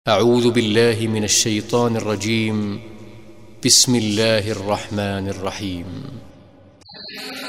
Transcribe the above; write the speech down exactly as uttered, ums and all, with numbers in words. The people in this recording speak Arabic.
أعوذ بالله من الشيطان الرجيم. بسم الله الرحمن الرحيم.